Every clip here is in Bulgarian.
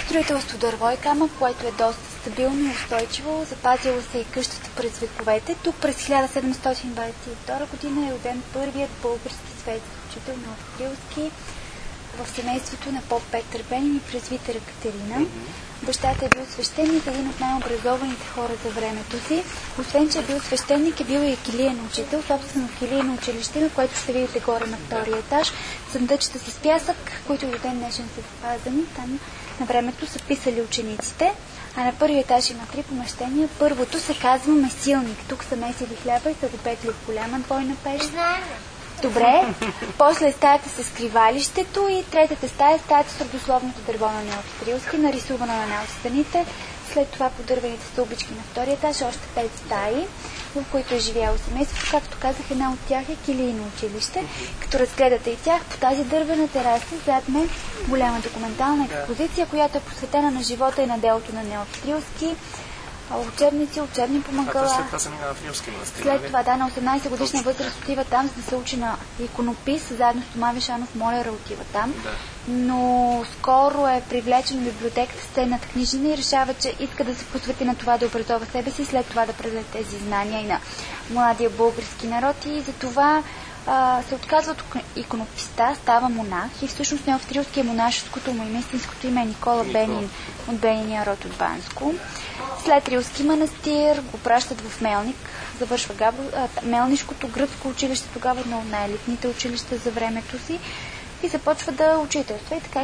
Строителство дърво и камък, което е доста стабилно и устойчиво. Запазила се и къщата през вековете. Тук през 1722 година е роден първият български светски учител Неофит Рилски в семейството на поп Петър Бенин и презвитера Катерина. Бащата е бил свещеник, един от най-образованите хора за времето си. Освен, че е бил свещеник, е бил и килиен учител, собствено килиено училище, на което ще видите горе на втория етаж. Съндъчета с пясък, които до ден днешен са запазени. Там на времето са писали учениците. А на първия етаж има 3 помещения. Първото се казва месилник. Тук са месили хляба и са го пекли в голяма двойна пещ. Добре. После стаята с скривалището и третата стая е стаята с родословното дърво на Неофит Рилски, нарисувано на една от стените. След това по дървените стълбички на втория етаж още 5 стаи, в които е живяло семейството. Както казах, една от тях е килийно училище. Като разгледате и тях, по тази дървена тераса зад мен голяма документална експозиция, която е посветена на живота и на делото на Неофит Рилски. Учебници, учебни помагала. След това се минава в Рилски манастир. След това, да, на 18 годишна възраст отива там, за да се учи на иконопис, заедно с Тома Вишанов Молера отива там. Да. Но скоро е привлечен в библиотеката с ценната книжнина и решава, че иска да се посвети на това да образова себе си, след това да предаде тези знания и на младия български народ. И затова се отказва от иконописта, става монах и всъщност Неофит Рилски е монашеското му име, истинското име е Никола Бенин от Бениния род от Банско. След Рилски манастир го пращат в Мелник, завършва Мелнишкото гръцко училище, тогава едно от най-елитните училища за времето си и започва да учителства. И така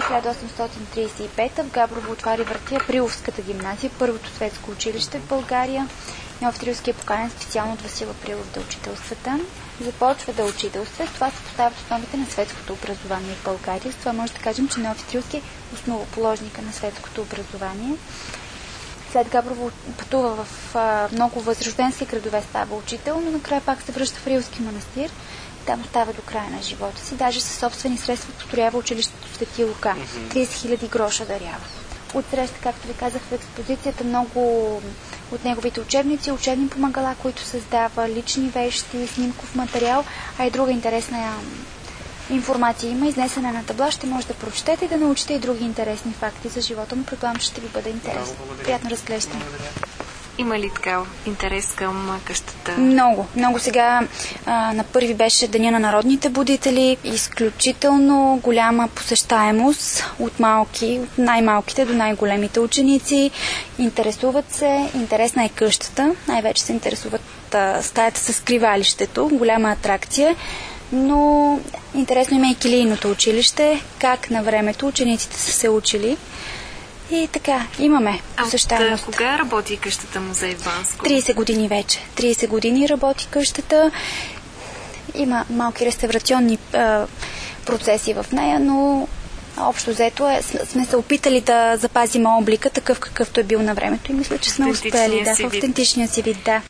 1835 в Габрово отваря врати Априловската гимназия, първото светско училище в България. Неофит Рилски е поканен специално от Васил Априлов да учителства там. Започва да учителства. С това се поставят основите на светското образование в България. С това може да кажем, че Неофит Рилски е основоположника на светското образование. След Габрово пътува в много възрожденски градове, става учител, но накрая пак се връща в Рилски манастир. Там остава до края на живота си. Даже със собствени средства построява училището в Свети Лука. 30 000 гроша дарява. Отсреща, както ви казах в експозицията, много от неговите учебници, учебни помагала, които създава, лични вещи, снимков материал, а и друга интересна информация има, изнесена на табла, ще може да прочетете и да научите и други интересни факти за живота му. Предполагам, че ще ви бъде интересно. Приятно разглеждане. Има ли така интерес към къщата? Много. Много сега на първи беше Деня на народните будители. Изключително голяма посещаемост от най-малките до най-големите ученици. Интересуват се. Интересна е къщата. Най-вече се интересуват стаята с скривалището. Голяма атракция. Но интересно има и килийното училище. Как на времето учениците са се учили. И така, имаме посещаемост. От кога работи къщата музей в Банско? 30 години вече. 30 години работи къщата. Има малки реставрационни процеси в нея, но общо взето сме се опитали да запазим облика такъв какъвто е бил на времето и мисля, че сме успели в автентичния си вид. Да.